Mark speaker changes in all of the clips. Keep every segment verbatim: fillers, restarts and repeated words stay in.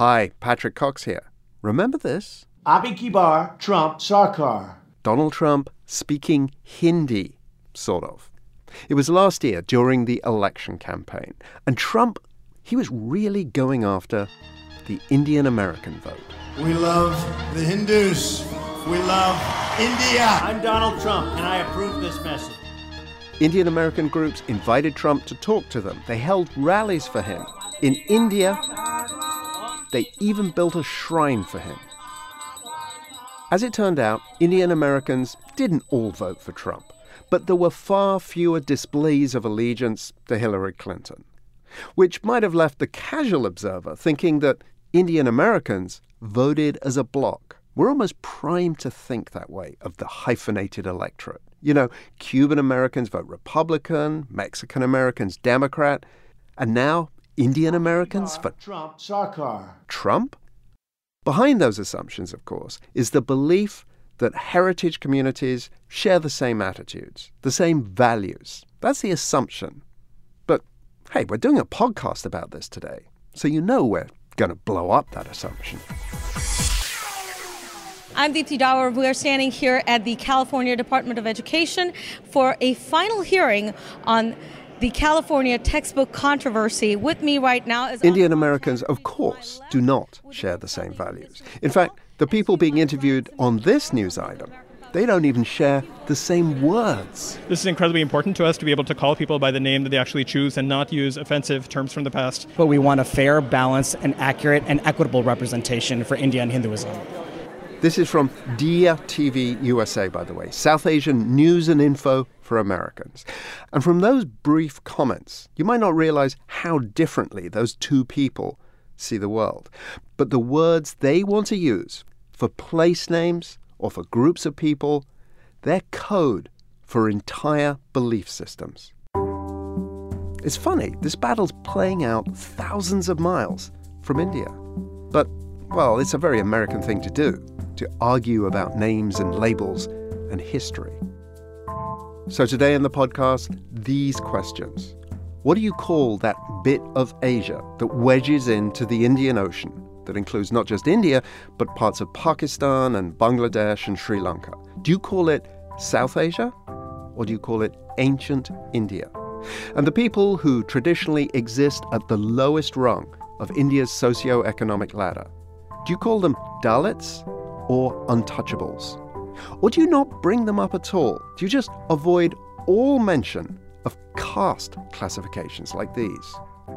Speaker 1: Hi, Patrick Cox here. Remember this?
Speaker 2: Abhi ki baar, Trump Sarkar.
Speaker 1: Donald Trump speaking Hindi, sort of. It was last year during the election campaign. And Trump, he was really going after the Indian American vote.
Speaker 3: We love the Hindus. We love India.
Speaker 2: I'm Donald Trump, and I approve this message.
Speaker 1: Indian American groups invited Trump to talk to them. They held rallies for him. In India, they even built a shrine for him. As it turned out, Indian Americans didn't all vote for Trump, but there were far fewer displays of allegiance to Hillary Clinton, which might have left the casual observer thinking that Indian Americans voted as a bloc. We're almost primed to think that way of the hyphenated electorate. You know, Cuban Americans vote Republican, Mexican Americans Democrat, and now Indian Americans for
Speaker 2: Trump Sarkar.
Speaker 1: Trump? Behind those assumptions, of course, is the belief that heritage communities share the same attitudes, the same values. That's the assumption. But, hey, we're doing a podcast about this today, so you know we're going to blow up that assumption.
Speaker 4: I'm Deepthi Dawar. We are standing here at the California Department of Education for a final hearing on the California textbook controversy. With me right now is...
Speaker 1: Indian Americans, of course, do not share the same values. In fact, the people being interviewed on this news item, they don't even share the same words.
Speaker 5: This is incredibly important to us to be able to call people by the name that they actually choose and not use offensive terms from the past.
Speaker 6: But we want a fair, balanced, and accurate and equitable representation for India and Hinduism.
Speaker 1: This is from Dia T V U S A, by the way, South Asian news and info for Americans. And from those brief comments, you might not realize how differently those two people see the world. But the words they want to use for place names or for groups of people, they're code for entire belief systems. It's funny, this battle's playing out thousands of miles from India. But, well, it's a very American thing to do, to argue about names and labels and history. So today in the podcast, these questions. What do you call that bit of Asia that wedges into the Indian Ocean that includes not just India, but parts of Pakistan and Bangladesh and Sri Lanka? Do you call it South Asia, or do you call it ancient India? And the people who traditionally exist at the lowest rung of India's socio-economic ladder, do you call them Dalits or untouchables? Or do you not bring them up at all? Do you just avoid all mention of caste classifications like these?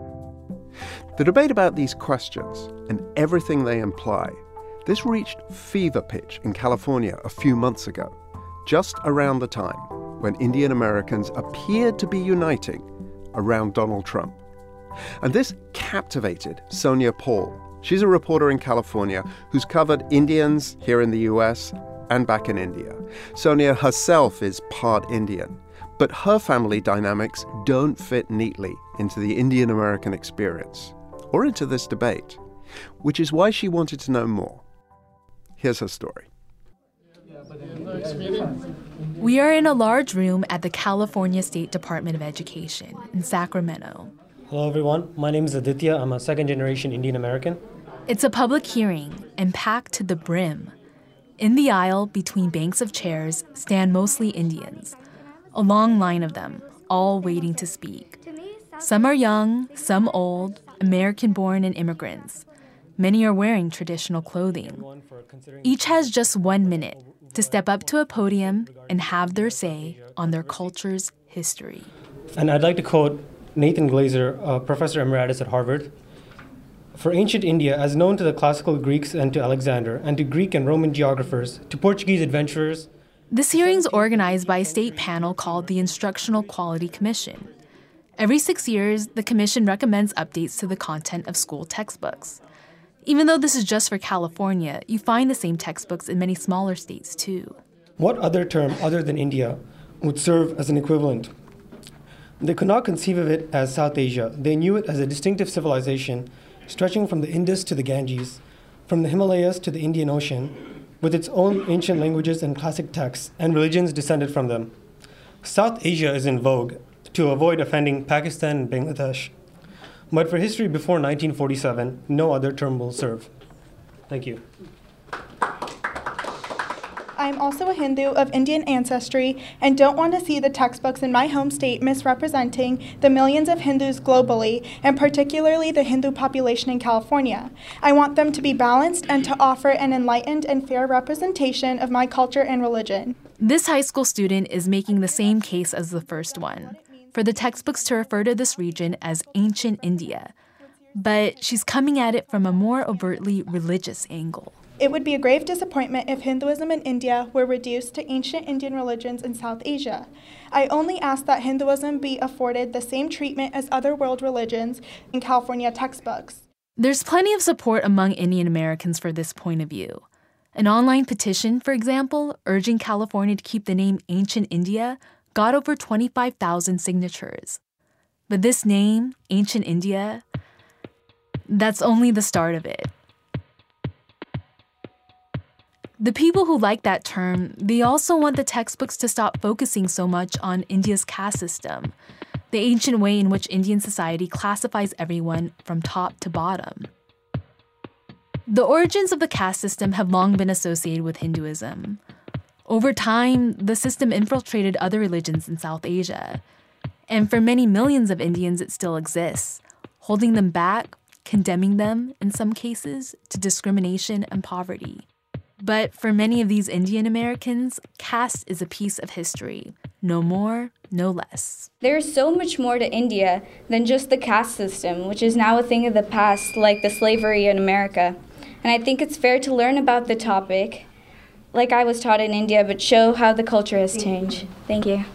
Speaker 1: The debate about these questions and everything they imply, this reached fever pitch in California a few months ago, just around the time when Indian Americans appeared to be uniting around Donald Trump. And this captivated Sonia Paul. She's a reporter in California who's covered Indians here in the U S and back in India. Sonia herself is part Indian, but her family dynamics don't fit neatly into the Indian American experience or into this debate, which is why she wanted to know more. Here's her story.
Speaker 7: We are in a large room at the California State Department of Education in Sacramento.
Speaker 8: Hello, everyone. My name is Aditya. I'm a second-generation Indian American.
Speaker 7: It's a public hearing and packed to the brim. In the aisle between banks of chairs stand mostly Indians, a long line of them, all waiting to speak. Some are young, some old, American-born and immigrants. Many are wearing traditional clothing. Each has just one minute to step up to a podium and have their say on their culture's history.
Speaker 8: And I'd like to quote Nathan Glazer, a professor emeritus at Harvard. For ancient India, as known to the classical Greeks and to Alexander, and to Greek and Roman geographers, to Portuguese adventurers...
Speaker 7: This hearing is organized by a state panel called the Instructional Quality Commission. Every six years, the commission recommends updates to the content of school textbooks. Even though this is just for California, you find the same textbooks in many smaller states, too.
Speaker 8: What other term other than India would serve as an equivalent? They could not conceive of it as South Asia. They knew it as a distinctive civilization stretching from the Indus to the Ganges, from the Himalayas to the Indian Ocean, with its own ancient languages and classic texts and religions descended from them. South Asia is in vogue to avoid offending Pakistan and Bangladesh. But for history before nineteen forty-seven, no other term will serve. Thank you.
Speaker 9: I'm also a Hindu of Indian ancestry and don't want to see the textbooks in my home state misrepresenting the millions of Hindus globally, and particularly the Hindu population in California. I want them to be balanced and to offer an enlightened and fair representation of my culture and religion.
Speaker 7: This high school student is making the same case as the first one, for the textbooks to refer to this region as ancient India. But she's coming at it from a more overtly religious angle.
Speaker 9: It would be a grave disappointment if Hinduism in India were reduced to ancient Indian religions in South Asia. I only ask that Hinduism be afforded the same treatment as other world religions in California textbooks.
Speaker 7: There's plenty of support among Indian Americans for this point of view. An online petition, for example, urging California to keep the name Ancient India got over twenty-five thousand signatures. But this name, Ancient India, that's only the start of it. The people who like that term, they also want the textbooks to stop focusing so much on India's caste system, the ancient way in which Indian society classifies everyone from top to bottom. The origins of the caste system have long been associated with Hinduism. Over time, the system infiltrated other religions in South Asia. And for many millions of Indians, it still exists, holding them back, condemning them, in some cases, to discrimination and poverty. But for many of these Indian Americans, caste is a piece of history. No more, no less.
Speaker 10: There's so much more to India than just the caste system, which is now a thing of the past, like the slavery in America. And I think it's fair to learn about the topic, like I was taught in India, but show how the culture has changed. Thank you.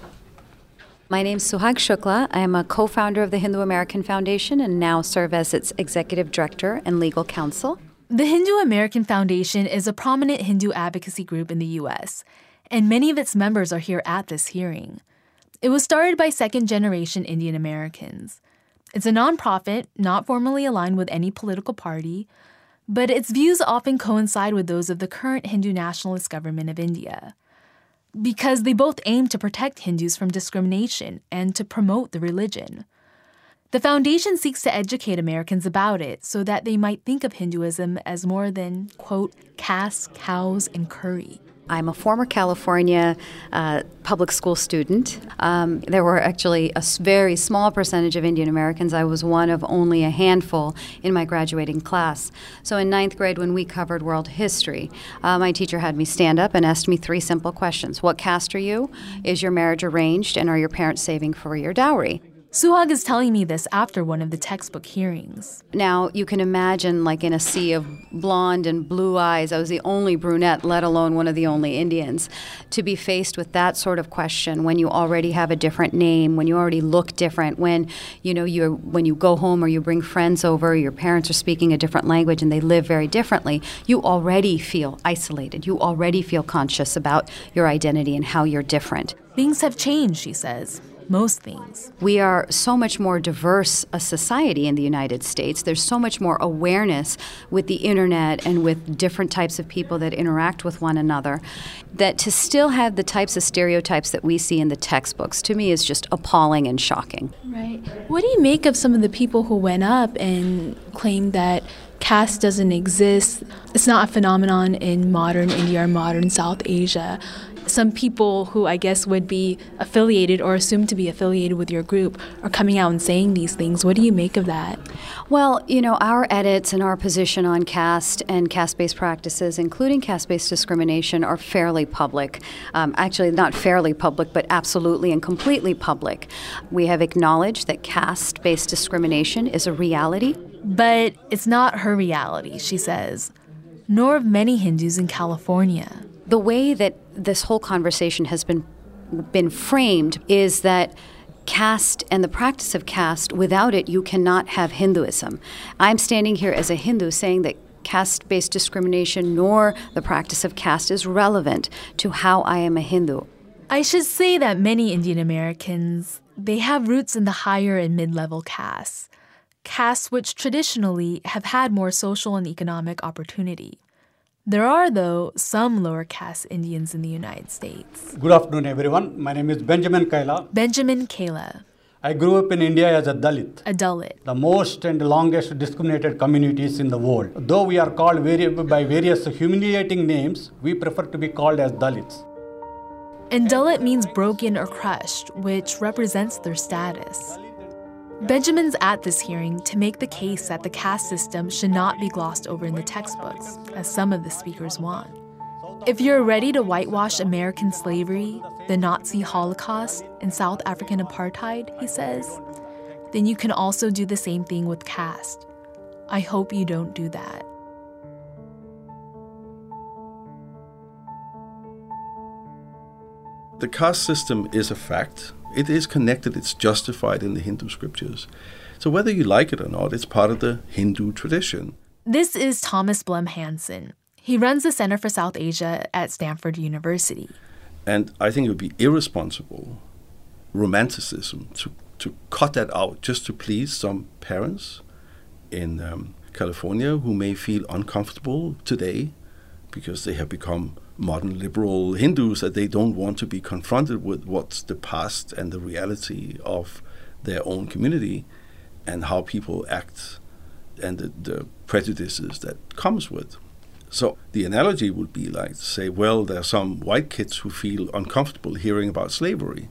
Speaker 11: My name is Suhag Shukla. I am a co-founder of the Hindu American Foundation and now serve as its executive director and legal counsel.
Speaker 7: The Hindu American Foundation is a prominent Hindu advocacy group in the U S, and many of its members are here at this hearing. It was started by second-generation Indian Americans. It's a nonprofit, not formally aligned with any political party, but its views often coincide with those of the current Hindu nationalist government of India, because they both aim to protect Hindus from discrimination and to promote the religion. The foundation seeks to educate Americans about it so that they might think of Hinduism as more than, quote, caste, cows, and curry.
Speaker 11: I'm a former California uh, public school student. Um, there were actually a very small percentage of Indian Americans. I was one of only a handful in my graduating class. So in ninth grade, when we covered world history, uh, my teacher had me stand up and asked me three simple questions. What caste are you? Is your marriage arranged? And are your parents saving for your dowry?
Speaker 7: Suhag is telling me this after one of the textbook hearings.
Speaker 11: Now, you can imagine, like in a sea of blonde and blue eyes, I was the only brunette, let alone one of the only Indians, to be faced with that sort of question when you already have a different name, when you already look different, when you know you when you go home or you bring friends over, your parents are speaking a different language and they live very differently, you already feel isolated. You already feel conscious about your identity and how you're different.
Speaker 7: Things have changed, she says. Most things.
Speaker 11: We are so much more diverse a society in the United States. There's so much more awareness with the internet and with different types of people that interact with one another, that to still have the types of stereotypes that we see in the textbooks, to me, is just appalling and shocking.
Speaker 12: Right. What do you make of some of the people who went up and claimed that caste doesn't exist? It's not a phenomenon in modern India or modern South Asia. Some people who I guess would be affiliated or assumed to be affiliated with your group are coming out and saying these things. What do you make of that?
Speaker 11: Well, you know, our edits and our position on caste and caste-based practices, including caste-based discrimination, are fairly public. Um, actually, not fairly public, but absolutely and completely public. We have acknowledged that caste-based discrimination is a reality.
Speaker 7: But it's not her reality, she says, nor of many Hindus in California.
Speaker 11: The way that this whole conversation has been been framed is that caste and the practice of caste, without it, you cannot have Hinduism. I'm standing here as a Hindu saying that caste-based discrimination nor the practice of caste is relevant to how I am a Hindu.
Speaker 7: I should say that many Indian Americans, they have roots in the higher and mid-level castes, castes which traditionally have had more social and economic opportunity. There are, though, some lower caste Indians in the United States.
Speaker 13: Good afternoon, everyone. My name is Benjamin Kaila.
Speaker 7: Benjamin Kaila.
Speaker 13: I grew up in India as a Dalit.
Speaker 7: A Dalit.
Speaker 13: The most and longest discriminated communities in the world. Though we are called vari- by various humiliating names, we prefer to be called as Dalits.
Speaker 7: And Dalit means broken or crushed, which represents their status. Benjamin's at this hearing to make the case that the caste system should not be glossed over in the textbooks, as some of the speakers want. If you're ready to whitewash American slavery, the Nazi Holocaust, and South African apartheid, he says, then you can also do the same thing with caste. I hope you don't do that.
Speaker 14: The caste system is a fact. It is connected, it's justified in the Hindu scriptures. So whether you like it or not, it's part of the Hindu tradition.
Speaker 7: This is Thomas Blum Hansen. He runs the Center for South Asia at Stanford University.
Speaker 14: And I think it would be irresponsible romanticism to, to cut that out just to please some parents in um, California who may feel uncomfortable today because they have become modern liberal Hindus, that they don't want to be confronted with what's the past and the reality of their own community and how people act and the, the prejudices that comes with. So the analogy would be like to say, well, there are some white kids who feel uncomfortable hearing about slavery,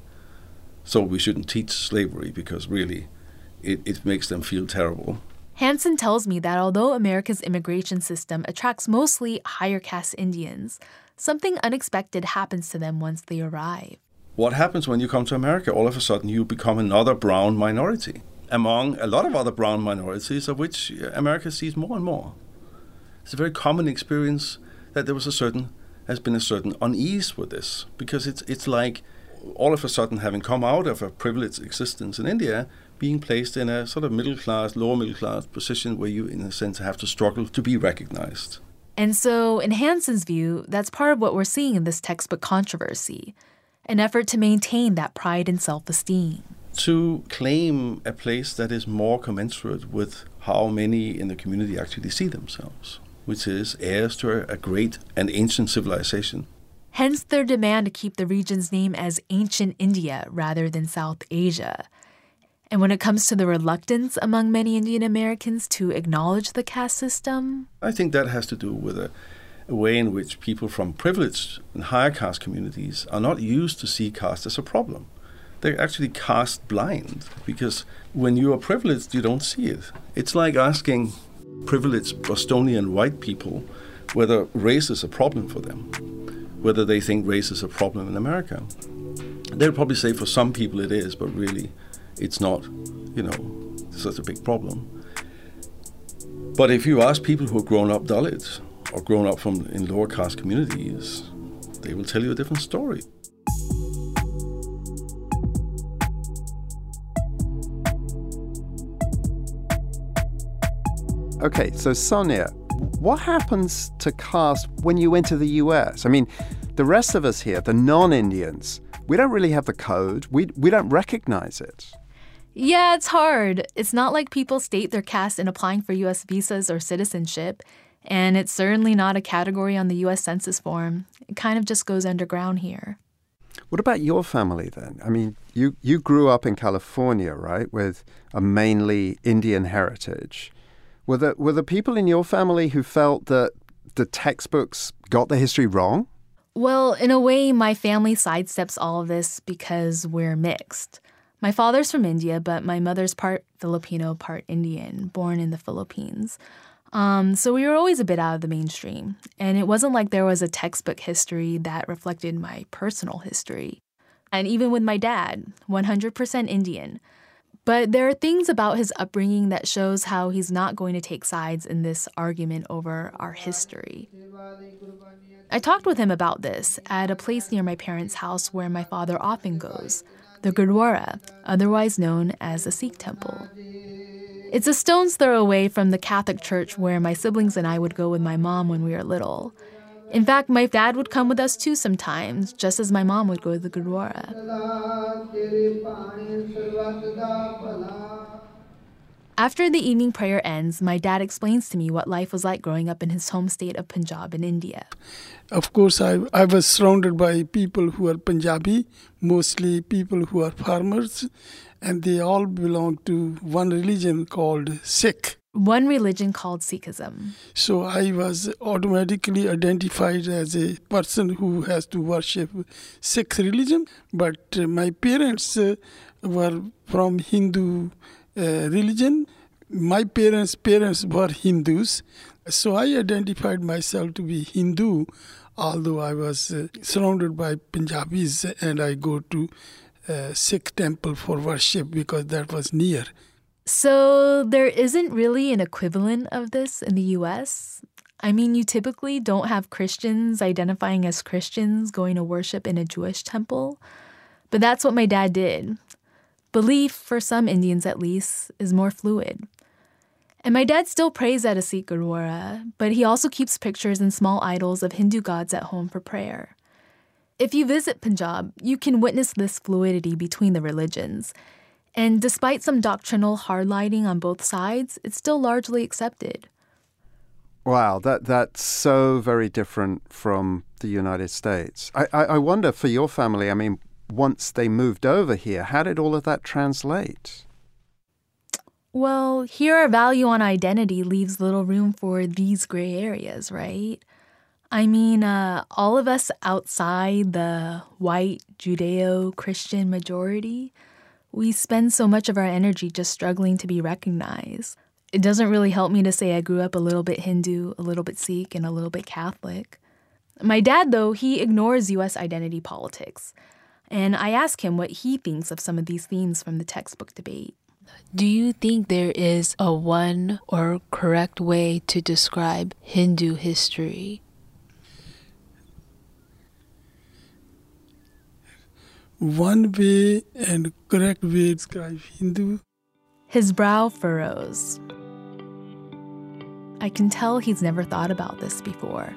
Speaker 14: so we shouldn't teach slavery because really it, it makes them feel terrible.
Speaker 7: Hansen tells me that although America's immigration system attracts mostly higher caste Indians, something unexpected happens to them once they arrive.
Speaker 14: What happens when you come to America? All of a sudden you become another brown minority among a lot of other brown minorities of which America sees more and more. It's a very common experience that there was a certain, has been a certain unease with this, because it's it's like all of a sudden having come out of a privileged existence in India, being placed in a sort of middle class, lower middle class position where you in a sense have to struggle to be recognized.
Speaker 7: And so in Hansen's view, that's part of what we're seeing in this textbook controversy, an effort to maintain that pride and self-esteem.
Speaker 14: To claim a place that is more commensurate with how many in the community actually see themselves, which is heirs to a great and ancient civilization.
Speaker 7: Hence their demand to keep the region's name as Ancient India rather than South Asia. And when it comes to the reluctance among many Indian Americans to acknowledge the caste system,
Speaker 14: I think that has to do with a, a way in which people from privileged and higher caste communities are not used to see caste as a problem. They're actually caste blind, because when you are privileged, you don't see it. It's like asking privileged Bostonian white people whether race is a problem for them, whether they think race is a problem in America. They'll probably say for some people it is, but really it's not, you know, such a big problem. But if you ask people who have grown up Dalits or grown up from in lower caste communities, they will tell you a different story.
Speaker 1: Okay, so Sonia, what happens to caste when you enter the U S? I mean, the rest of us here, the non-Indians, we don't really have the code. We we don't recognize it.
Speaker 7: yeah, it's hard. It's not like people state their caste in applying for U S visas or citizenship, and it's certainly not a category on the U S Census form. It kind of just goes underground here.
Speaker 1: What about your family then? I mean, you, you grew up in California, right, with a mainly Indian heritage. Were there, were there people in your family who felt that the textbooks got the history wrong?
Speaker 7: Well, in a way, my family sidesteps all of this because we're mixed. My father's from India, but my mother's part Filipino, part Indian, born in the Philippines. Um, so we were always a bit out of the mainstream. And it wasn't like there was a textbook history that reflected my personal history. And even with my dad, one hundred percent Indian. But there are things about his upbringing that shows how he's not going to take sides in this argument over our history. I talked with him about this at a place near my parents' house where my father often goes, the Gurdwara, otherwise known as a Sikh temple. It's a stone's throw away from the Catholic church where my siblings and I would go with my mom when we were little. In fact, my dad would come with us too sometimes, just as my mom would go to the Gurdwara. After the evening prayer ends, my dad explains to me what life was like growing up in his home state of Punjab in India.
Speaker 15: Of course, I, I was surrounded by people who are Punjabi, mostly people who are farmers. and they all belong to one religion called Sikh.
Speaker 7: One religion called Sikhism.
Speaker 15: So I was automatically identified as a person who has to worship Sikh religion. But uh, my parents uh, were from Hindu uh, religion. My parents' parents were Hindus. So I identified myself to be Hindu, although I was uh, surrounded by Punjabis and I go to uh, Sikh temple for worship because that was near.
Speaker 7: So there isn't really an equivalent of this in the U S? I mean, you typically don't have Christians identifying as Christians going to worship in a Jewish temple. But that's what my dad did. Belief, for some Indians at least, is more fluid. And my dad still prays at a Sikh gurdwara, but he also keeps pictures and small idols of Hindu gods at home for prayer. If you visit Punjab, you can witness this fluidity between the religions. And despite some doctrinal hardlining on both sides, it's still largely accepted.
Speaker 1: Wow, that that's so very different from the United States. I, I, I wonder for your family, I mean, once they moved over here, how did all of that translate?
Speaker 7: Well, here our value on identity leaves little room for these gray areas, right? I mean, uh, all of us outside the white Judeo-Christian majority, we spend so much of our energy just struggling to be recognized. It doesn't really help me to say I grew up a little bit Hindu, a little bit Sikh, and a little bit Catholic. My dad, though, he ignores U S identity politics. And I ask him what he thinks of some of these themes from the textbook debate.
Speaker 12: Do you think there is a one or correct way to describe Hindu history?
Speaker 15: One way and correct way to describe Hindu.
Speaker 7: His brow furrows. I can tell he's never thought about this before.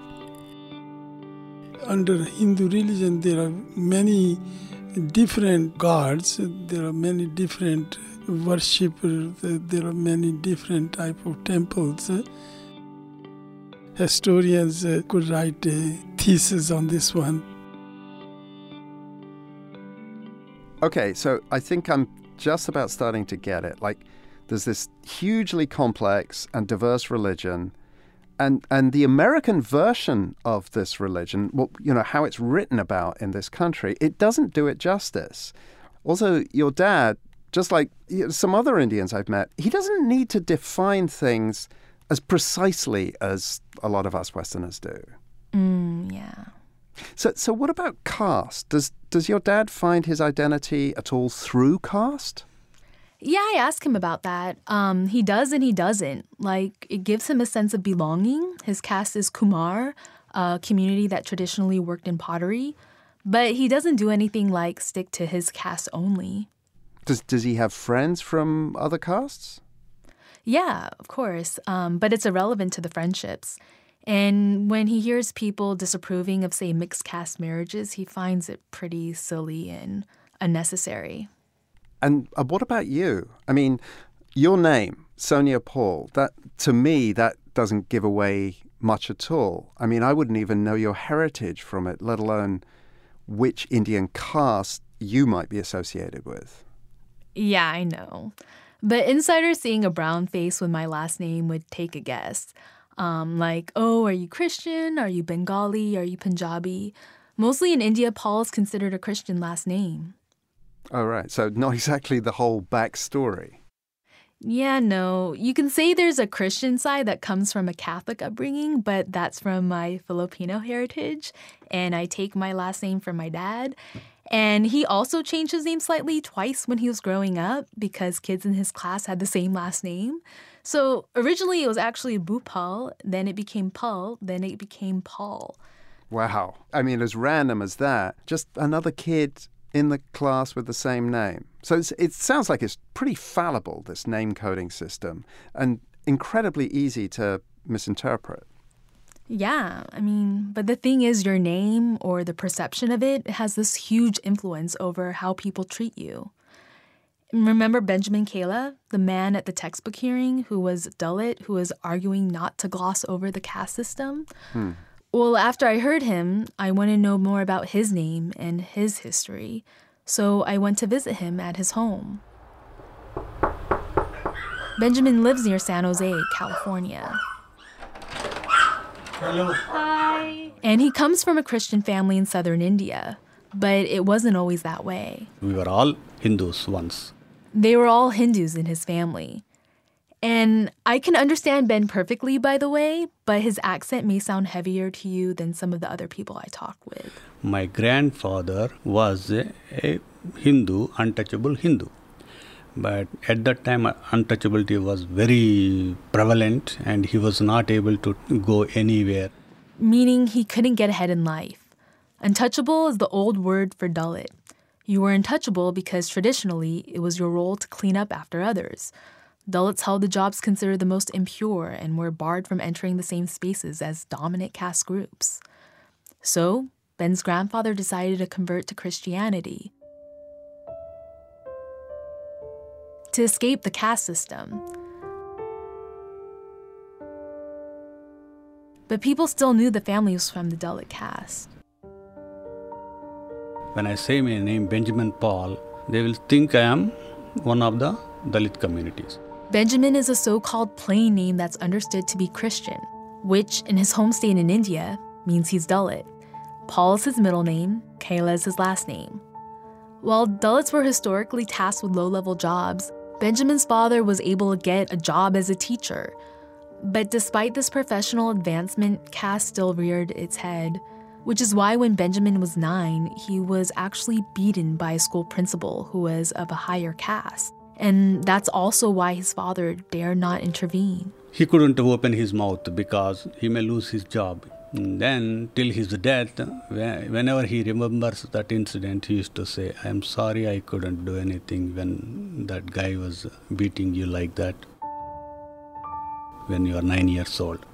Speaker 15: Under Hindu religion, there are many different gods. There are many different worshippers. There are many different type of temples. Historians could write a thesis on this one.
Speaker 1: Okay, so I think I'm just about starting to get it. Like, there's this hugely complex and diverse religion, and and the American version of this religion, well, you know, how it's written about in this country, it doesn't do it justice. Also, your dad, just like you know, some other Indians I've met, he doesn't need to define things as precisely as a lot of us Westerners do.
Speaker 7: Mm, yeah.
Speaker 1: So, so what about caste? Does does your dad find his identity at all through caste?
Speaker 7: Yeah, I ask him about that. Um, he does and he doesn't. Like, it gives him a sense of belonging. His caste is Kumar, a community that traditionally worked in pottery. But he doesn't do anything like stick to his caste only.
Speaker 1: Does does he have friends from other castes?
Speaker 7: Yeah, of course. Um, but it's irrelevant to the friendships. And when he hears people disapproving of, say, mixed caste marriages, he finds it pretty silly and unnecessary.
Speaker 1: And uh, what about you? I mean, your name, Sonia Paul, that to me, that doesn't give away much at all. I mean, I wouldn't even know your heritage from it, let alone which Indian caste you might be associated with.
Speaker 7: Yeah, I know. But insiders seeing a brown face with my last name would take a guess. Um, like, oh, are you Christian? Are you Bengali? Are you Punjabi? Mostly in India, Paul is considered a Christian last name.
Speaker 1: Oh, right. So not exactly the whole backstory.
Speaker 7: Yeah, no. You can say there's a Christian side that comes from a Catholic upbringing, but that's from my Filipino heritage, and I take my last name from my dad. And he also changed his name slightly twice when he was growing up because kids in his class had the same last name. So originally it was actually Bhupal, then it became Pal, then it became Paul.
Speaker 1: Wow. I mean, as random as that, just another kid in the class with the same name. So it's, it sounds like it's pretty fallible, this name coding system, and incredibly easy to misinterpret.
Speaker 7: Yeah, I mean, but the thing is, your name or the perception of it has this huge influence over how people treat you. Remember Benjamin Kela, the man at the textbook hearing who was Dalit, who was arguing not to gloss over the caste system? Hmm. Well, after I heard him, I wanted to know more about his name and his history. So I went to visit him at his home. Benjamin lives near San Jose, California.
Speaker 13: Hello.
Speaker 7: Hi. And he comes from a Christian family in southern India, but it wasn't always that way.
Speaker 13: We were all Hindus once.
Speaker 7: They were all Hindus in his family. And I can understand Ben perfectly, by the way, but his accent may sound heavier to you than some of the other people I talk with.
Speaker 13: My grandfather was a, a Hindu, untouchable Hindu. But at that time, untouchability was very prevalent and he was not able to go anywhere.
Speaker 7: Meaning he couldn't get ahead in life. Untouchable is the old word for Dalit. You were untouchable because traditionally it was your role to clean up after others. Dalits held the jobs considered the most impure and were barred from entering the same spaces as dominant caste groups. So, Ben's grandfather decided to convert to Christianity to escape the caste system. But people still knew the family was from the Dalit caste.
Speaker 13: When I say my name, Benjamin Paul, they will think I am one of the Dalit communities.
Speaker 7: Benjamin is a so-called plain name that's understood to be Christian, which in his home state in India means he's Dalit. Paul is his middle name, Kayla is his last name. While Dalits were historically tasked with low-level jobs, Benjamin's father was able to get a job as a teacher. But despite this professional advancement, caste still reared its head, which is why when Benjamin was nine, he was actually beaten by a school principal who was of a higher caste. And that's also why his father dared not intervene.
Speaker 13: He couldn't open his mouth because he may lose his job. And then, till his death, whenever he remembers that incident, he used to say, I'm sorry I couldn't do anything when that guy was beating you like that when you are nine years old.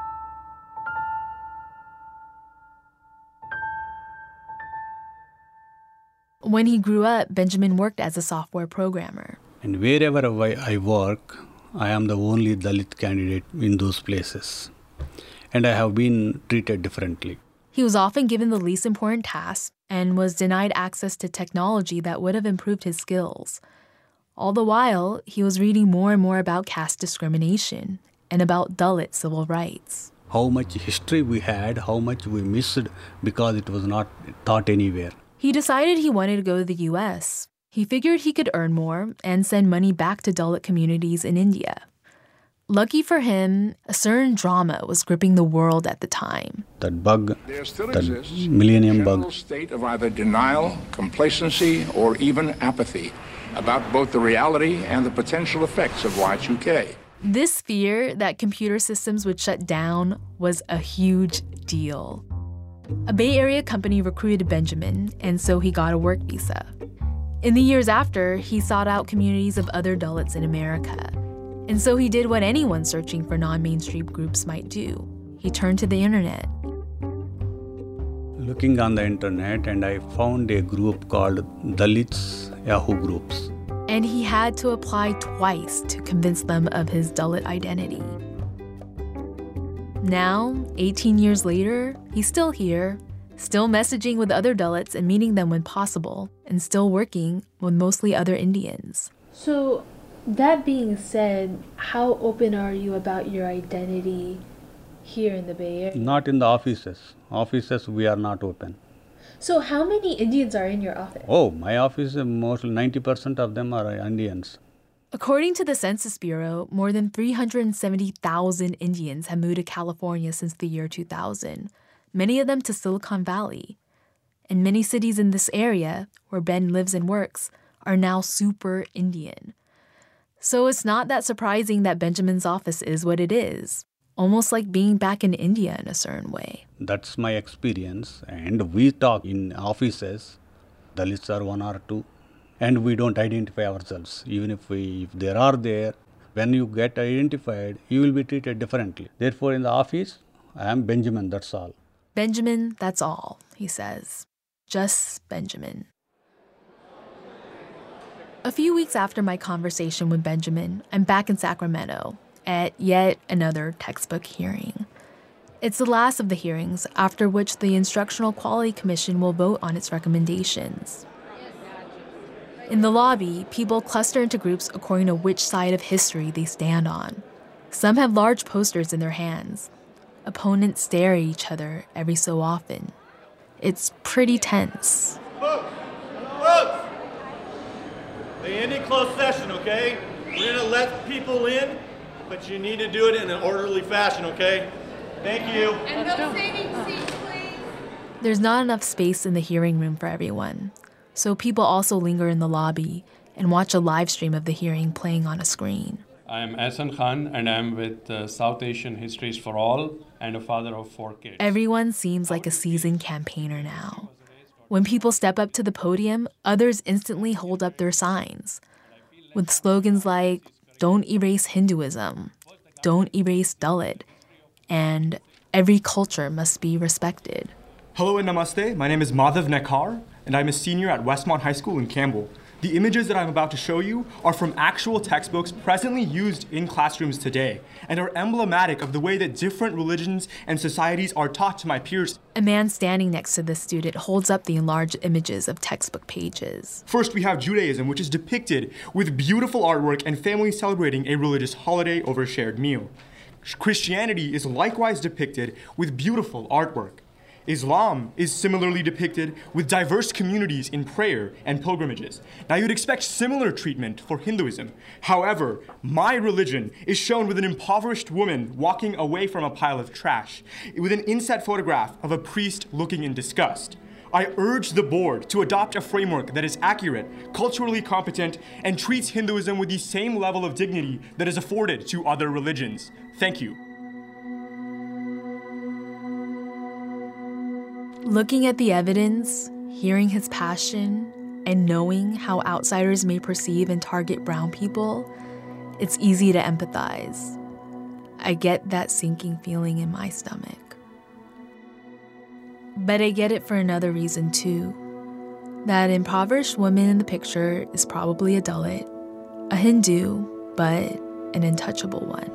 Speaker 7: When he grew up, Benjamin worked as a software programmer.
Speaker 13: And wherever I work, I am the only Dalit candidate in those places. And I have been treated differently.
Speaker 7: He was often given the least important tasks and was denied access to technology that would have improved his skills. All the while, he was reading more and more about caste discrimination and about Dalit civil rights.
Speaker 13: How much history we had, how much we missed because it was not taught anywhere.
Speaker 7: He decided he wanted to go to the U S. He figured he could earn more and send money back to Dalit communities in India. Lucky for him, a certain drama was gripping the world at the time.
Speaker 13: That bug,
Speaker 16: there still
Speaker 13: that
Speaker 16: exists
Speaker 13: millennium
Speaker 16: a general
Speaker 13: bug.
Speaker 16: state of either denial, complacency, or even apathy about both the reality and the potential effects of Y two K.
Speaker 7: This fear that computer systems would shut down was a huge deal. A Bay Area company recruited Benjamin, and so he got a work visa. In the years after, he sought out communities of other Dalits in America. And so he did what anyone searching for non-mainstream groups might do. He turned to the internet.
Speaker 13: Looking on the internet, and I found a group called Dalits Yahoo Groups.
Speaker 7: And he had to apply twice to convince them of his Dalit identity. Now, eighteen years later, he's still here, still messaging with other Dalits and meeting them when possible, and still working with mostly other Indians.
Speaker 12: So, that being said, how open are you about your identity here in the Bay Area?
Speaker 13: Not in the offices. Offices, we are not open.
Speaker 12: So how many Indians are in your office?
Speaker 13: Oh, my office, mostly ninety percent of them are Indians.
Speaker 7: According to the Census Bureau, more than three hundred seventy thousand Indians have moved to California since the year two thousand, many of them to Silicon Valley. And many cities in this area, where Ben lives and works, are now super Indian. So it's not that surprising that Benjamin's office is what it is, almost like being back in India in a certain way.
Speaker 13: That's my experience, and we talk in offices, Dalits are one or two, and we don't identify ourselves. Even if we, if there are there, when you get identified, you will be treated differently. Therefore, in the office, I am Benjamin, that's all.
Speaker 7: Benjamin, that's all, he says. Just Benjamin. A few weeks after my conversation with Benjamin, I'm back in Sacramento at yet another textbook hearing. It's the last of the hearings, after which the Instructional Quality Commission will vote on its recommendations. In the lobby, people cluster into groups according to which side of history they stand on. Some have large posters in their hands. Opponents stare at each other every so often. It's pretty tense.
Speaker 17: Folks, folks, they end in closed session, okay? We're gonna let people in, but you need to do it in an orderly fashion, okay? Thank you.
Speaker 18: And no saving seats, please.
Speaker 7: There's not enough space in the hearing room for everyone, so people also linger in the lobby and watch a live stream of the hearing playing on a screen.
Speaker 19: I'm Ahsan Khan, and I'm with uh, South Asian Histories for All and a father of four kids.
Speaker 7: Everyone seems like a seasoned campaigner now. When people step up to the podium, others instantly hold up their signs with slogans like, "Don't erase Hinduism," "Don't erase Dalit," and "Every culture must be respected."
Speaker 20: Hello and namaste. My name is Madhav Nekkar, and I'm a senior at Westmont High School in Campbell. The images that I'm about to show you are from actual textbooks presently used in classrooms today and are emblematic of the way that different religions and societies are taught to my peers.
Speaker 7: A man standing next to the student holds up the enlarged images of textbook pages.
Speaker 20: First, we have Judaism, which is depicted with beautiful artwork and families celebrating a religious holiday over a shared meal. Christianity is likewise depicted with beautiful artwork. Islam is similarly depicted with diverse communities in prayer and pilgrimages. Now, you'd expect similar treatment for Hinduism. However, my religion is shown with an impoverished woman walking away from a pile of trash, with an inset photograph of a priest looking in disgust. I urge the board to adopt a framework that is accurate, culturally competent, and treats Hinduism with the same level of dignity that is afforded to other religions. Thank you.
Speaker 7: Looking at the evidence, hearing his passion, and knowing how outsiders may perceive and target brown people, it's easy to empathize. I get that sinking feeling in my stomach. But I get it for another reason too. That impoverished woman in the picture is probably a Dalit, a Hindu, but an untouchable one.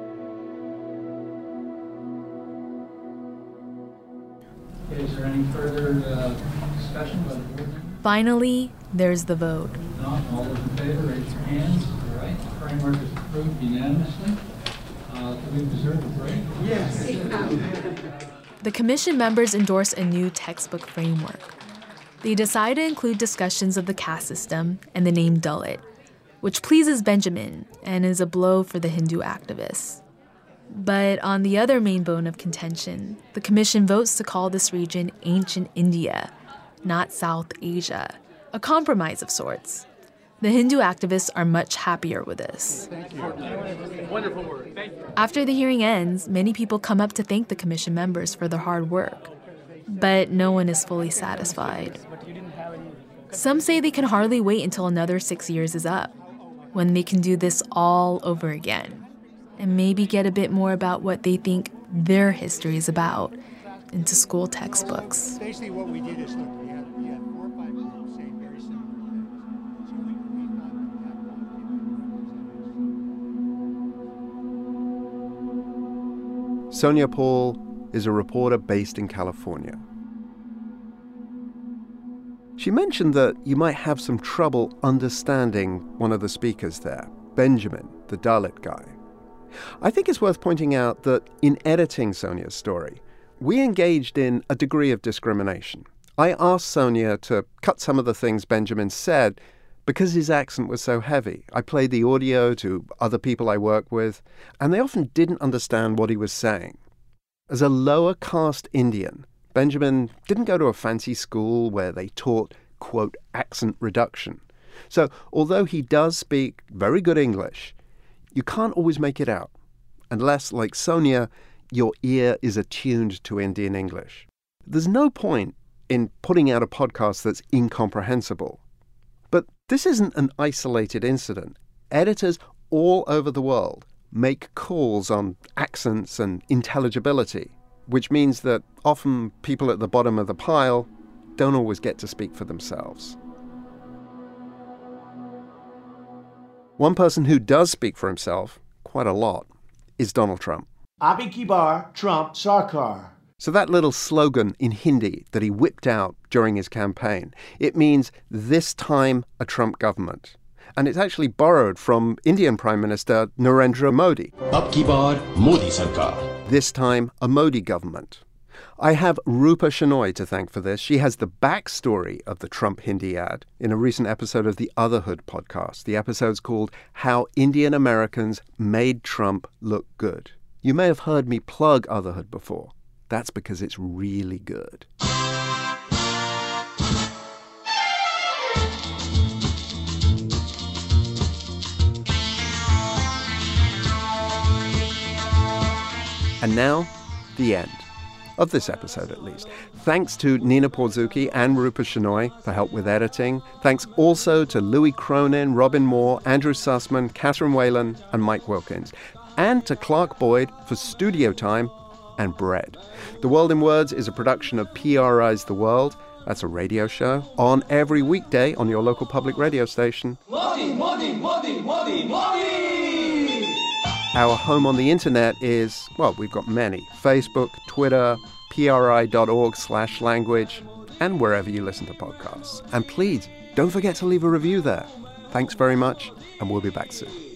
Speaker 21: Is there any further uh, discussion by the board?
Speaker 7: Finally, there's the vote.
Speaker 21: Not all those in favor, raise your hands. All right, the framework is approved unanimously. Uh, do we deserve a break? Yes.
Speaker 7: The commission members endorse a new textbook framework. They decide to include discussions of the caste system and the name Dalit, which pleases Benjamin and is a blow for the Hindu activists. But on the other main bone of contention, the commission votes to call this region Ancient India, not South Asia, a compromise of sorts. The Hindu activists are much happier with this.
Speaker 21: Thank you. Wonderful work. Thank you.
Speaker 7: After the hearing ends, many people come up to thank the commission members for their hard work. But no one is fully satisfied. Some say they can hardly wait until another six years is up, when they can do this all over again, and maybe get a bit more about what they think their history is about into school textbooks.
Speaker 22: Basically what we did is, look, we had, we had four or five schools saying very similar things. So we, we thought we had
Speaker 1: Sonia Paul is a reporter based in California. She mentioned that you might have some trouble understanding one of the speakers there, Benjamin, the Dalit guy. I think it's worth pointing out that in editing Sonia's story, we engaged in a degree of discrimination. I asked Sonia to cut some of the things Benjamin said because his accent was so heavy. I played the audio to other people I work with, and they often didn't understand what he was saying. As a lower caste Indian, Benjamin didn't go to a fancy school where they taught, quote, accent reduction. So although he does speak very good English, you can't always make it out, unless, like Sonia, your ear is attuned to Indian English. There's no point in putting out a podcast that's incomprehensible. But this isn't an isolated incident. Editors all over the world make calls on accents and intelligibility, which means that often people at the bottom of the pile don't always get to speak for themselves. One person who does speak for himself, quite a lot, is Donald Trump.
Speaker 2: Abhi ki baar, Trump Sarkar.
Speaker 1: So that little slogan in Hindi that he whipped out during his campaign, it means this time a Trump government. And it's actually borrowed from Indian Prime Minister Narendra Modi.
Speaker 3: Ab ki baar Modi Sarkar.
Speaker 1: This time a Modi government. I have Rupa Shenoy to thank for this. She has the backstory of the Trump Hindi ad in a recent episode of the Otherhood podcast. The episode's called How Indian Americans Made Trump Look Good. You may have heard me plug Otherhood before. That's because it's really good. And now, the end. Of this episode, at least. Thanks to Nina Porzuki and Rupa Shenoy for help with editing. Thanks also to Louis Cronin, Robin Moore, Andrew Sussman, Catherine Whalen, and Mike Wilkins. And to Clark Boyd for studio time and bread. The World in Words is a production of P R I's The World. That's a radio show on every weekday on your local public radio station.
Speaker 4: Modi, Modi, Modi, Modi, Modi!
Speaker 1: Our home on the internet is, well, we've got many. Facebook, Twitter, pri.org slash language, and wherever you listen to podcasts. And please, don't forget to leave a review there. Thanks very much, and we'll be back soon.